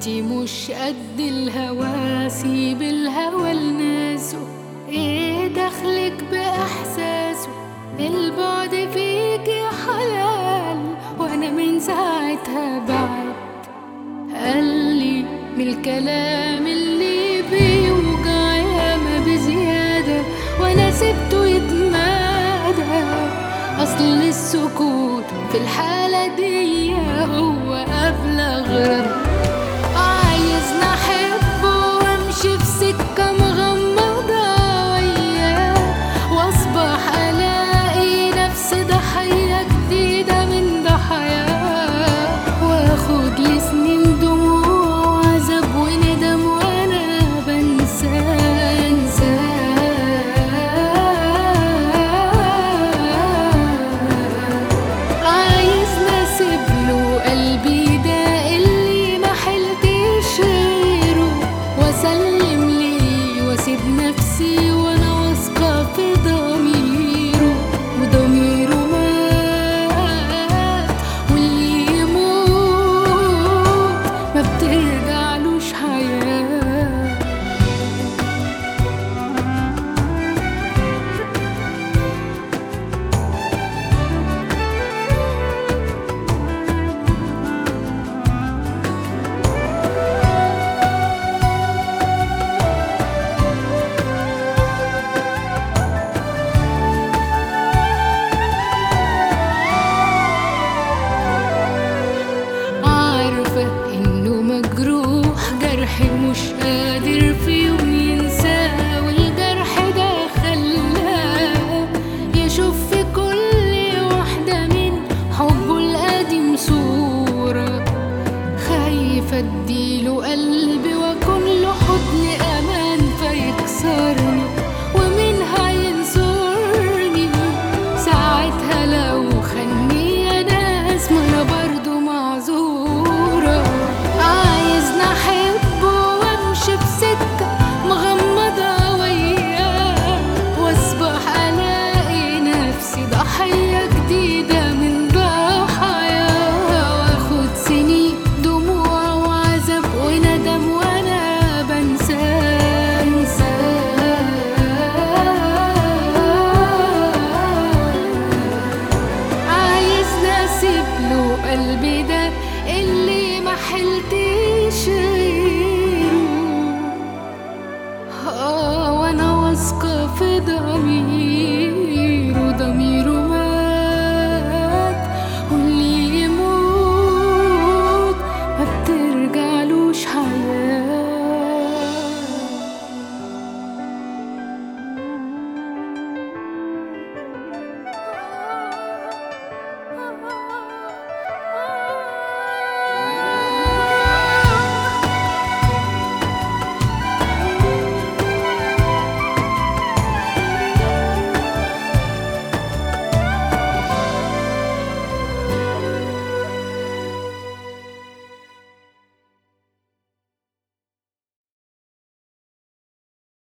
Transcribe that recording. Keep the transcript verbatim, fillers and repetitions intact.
انتي مش قد الهوى، سيب الهوى لناسه، ايه دخلك باحساسه؟ البعد فيك يا حلال وانا من ساعتها بعد. قالي من الكلام اللي بيوجع ياما بزيادة وانا سبته يتمادى، اصل السكوت في الحالة دي هو ابلغ رد. عايزني احبه وامشي في سكة مغمضة وياه، واصبح الاقي نفسي ضحية جديدة من ضحاياه، واخد لسنين دموع وعذاب وندم وانا بنساه انساه. عايزني اسيبله قلبي ده اللي ما حلتش غيره، واسلم ليه واسيب نفسي وانا واثقة في ضميره، وضميره مات واللي يموت ما بترجعلوش حياة. عارفة إنه مجروح، جرحي مش قادر في يوم ينساه، والجرح ده خلاه يشوف في كل واحدة من حبه القديم صورة. خايفة اديله قلبي واكون له حضن امان فيكسرني، ومين هينصرني ساعتها لو خاني يا ناس؟ ما انا برضه معذورة. عايزني احبه وامشي بسكة مغمضة وياه، واصبح الاقي نفسي ضحية جديدة من ضحاياه، واخد سنين دموع وعذاب وندم وانا بنساه انساه. عايزني اسيبله قلبي ده اللي ما حلتش